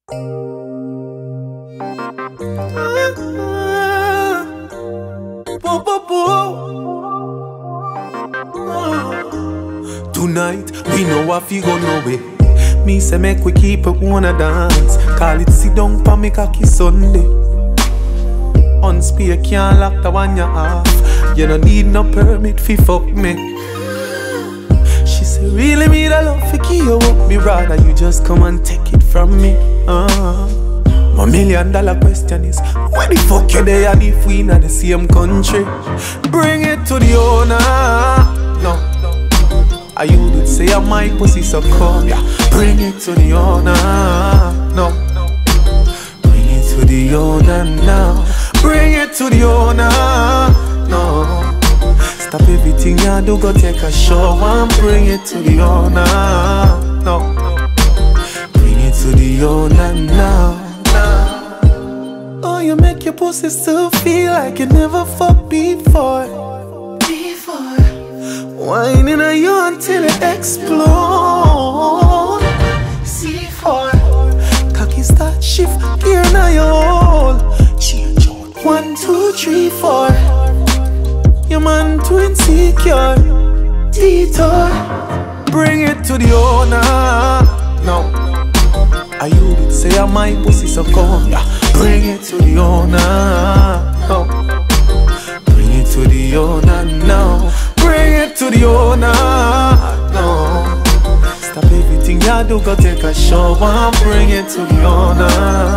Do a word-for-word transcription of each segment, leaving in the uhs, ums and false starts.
Tonight, we know what we go no way. Me say make we keep it wanna dance. Call it sit down pa me cocky Sunday. On spear can't lock the one you off. You don't need no permit fi fuck me. She say really me the love fi give you up. Me rather you just come and take it from me. uh. My million dollar question is, where the fuck you there and if we in the same country? Bring it to the owner. No, I you did say I'm my pussy so come, yeah. Bring it to the owner. No, bring it to the owner now. Bring it to the owner. No, stop everything you do, go take a shower and bring it to the owner. No, bring it to the owner now. Oh, you make your pussy still feel like you never fucked before. Before. Whining on you until it explode. C four. Cocky start shift gear now you hold. Change on. One, two, three, four. Your man too insecure. Detour. Bring it to the owner. No, I you did say I'm my pussy so come, yeah. Bring it to the owner. No, bring it to the owner now. Bring it to the owner. No, stop everything you do, go take a shower and bring it to the owner.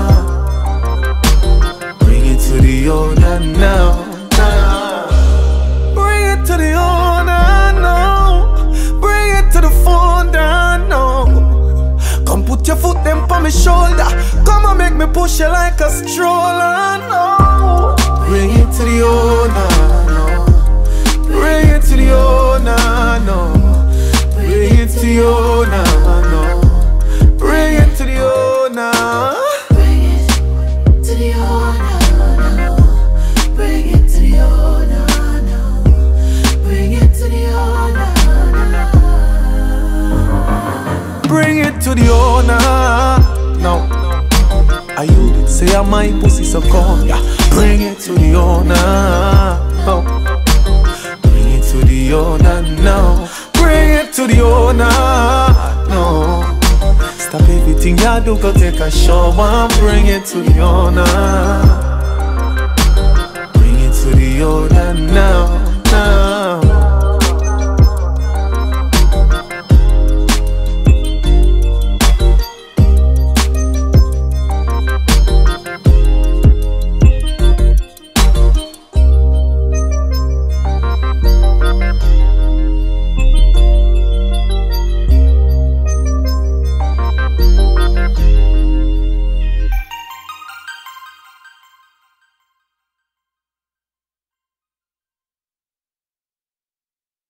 Bring it to the owner now. Bring it to the owner now. Bring it to the phone down now. Come put your foot them on my shoulder. Come and make me push you like a stroller. No, bring it to the owner. No, bring it to the owner. No, bring it to the owner. No, bring it to the owner. Bring it to the owner. No, bring it to the owner. No, bring it to the owner. Bring it to the owner. No, I you did say I'm my pussy so come, yeah. Bring it to the owner. No, bring it to the owner now. Bring it to the owner. No, stop everything you do, go take a shower and bring it to the owner. Bring it to the owner now.